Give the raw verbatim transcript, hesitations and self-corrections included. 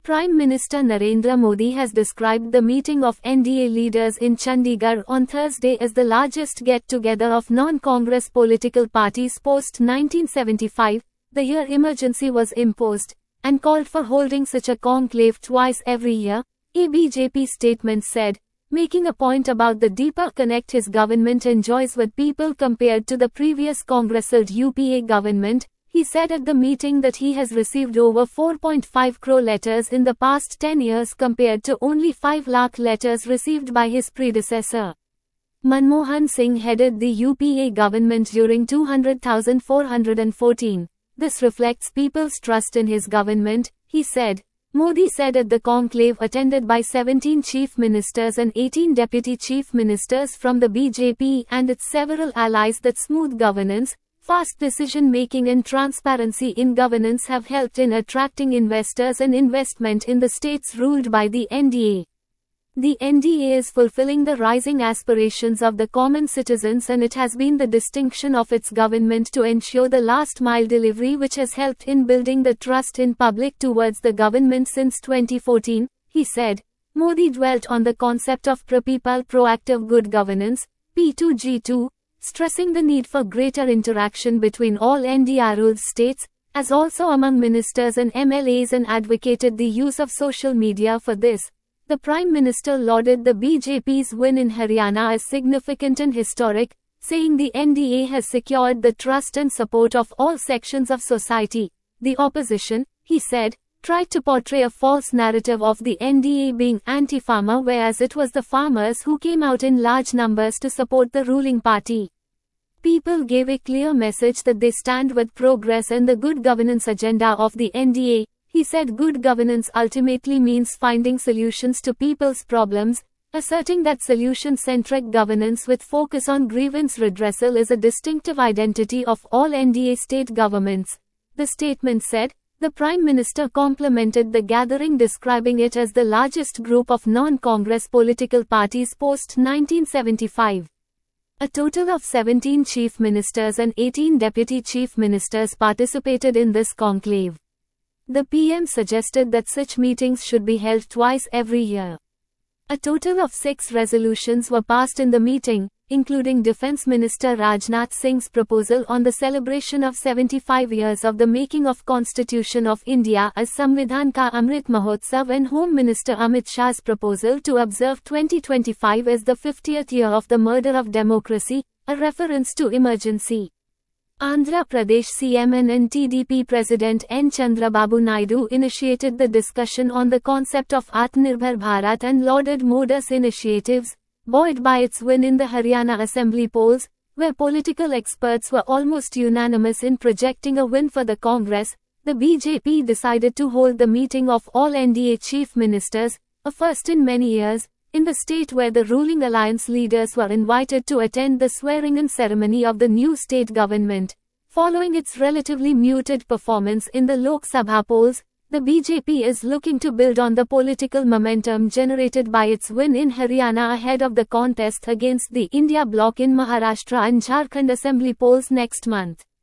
Prime Minister Narendra Modi has described the meeting of N D A leaders in Chandigarh on Thursday as the largest get-together of non-Congress political parties post nineteen seventy-five, the year emergency was imposed, and called for holding such a conclave twice every year, a B J P statement said, making a point about the deeper connect his government enjoys with people compared to the previous Congress-led U P A government. He said at the meeting that he has received over four point five crore letters in the past ten years compared to only five lakh letters received by his predecessor. Manmohan Singh headed the U P A government during two hundred thousand four hundred fourteen. This reflects people's trust in his government, he said. Modi said at the conclave attended by seventeen chief ministers and eighteen deputy chief ministers from the B J P and its several allies that smooth governance, fast decision-making and transparency in governance have helped in attracting investors and investment in the states ruled by the N D A. The N D A is fulfilling the rising aspirations of the common citizens, and it has been the distinction of its government to ensure the last-mile delivery, which has helped in building the trust in public towards the government since twenty fourteen, he said. Modi dwelt on the concept of pro-people proactive good governance, P two G two, stressing the need for greater interaction between all N D A-ruled states, as also among ministers and M L As, and advocated the use of social media for this. The Prime Minister lauded the B J P's win in Haryana as significant and historic, saying the N D A has secured the trust and support of all sections of society. The opposition, he said, tried to portray a false narrative of the N D A being anti-farmer, whereas it was the farmers who came out in large numbers to support the ruling party. People gave a clear message that they stand with progress and the good governance agenda of the N D A. He said good governance ultimately means finding solutions to people's problems, asserting that solution-centric governance with focus on grievance redressal is a distinctive identity of all N D A state governments. The statement said. The Prime Minister complimented the gathering, describing it as the largest group of non-Congress political parties post nineteen seventy-five. A total of seventeen chief ministers and eighteen deputy chief ministers participated in this conclave. The P M suggested that such meetings should be held twice every year. A total of six resolutions were passed in the meeting, including Defence Minister Rajnath Singh's proposal on the celebration of seventy-five years of the making of Constitution of India as Samvidhan Ka Amrit Mahotsav, and Home Minister Amit Shah's proposal to observe twenty twenty-five as the fiftieth year of the murder of democracy, a reference to emergency. Andhra Pradesh C M and N T D P President N Chandrababu Naidu initiated the discussion on the concept of Atmanirbhar Bharat and lauded Modi's initiatives, buoyed by its win in the Haryana Assembly polls, where political experts were almost unanimous in projecting a win for the Congress. The B J P decided to hold the meeting of all N D A chief ministers, a first in many years, in the state, where the ruling alliance leaders were invited to attend the swearing-in ceremony of the new state government. Following its relatively muted performance in the Lok Sabha polls, the B J P is looking to build on the political momentum generated by its win in Haryana ahead of the contest against the India bloc in Maharashtra and Jharkhand assembly polls next month.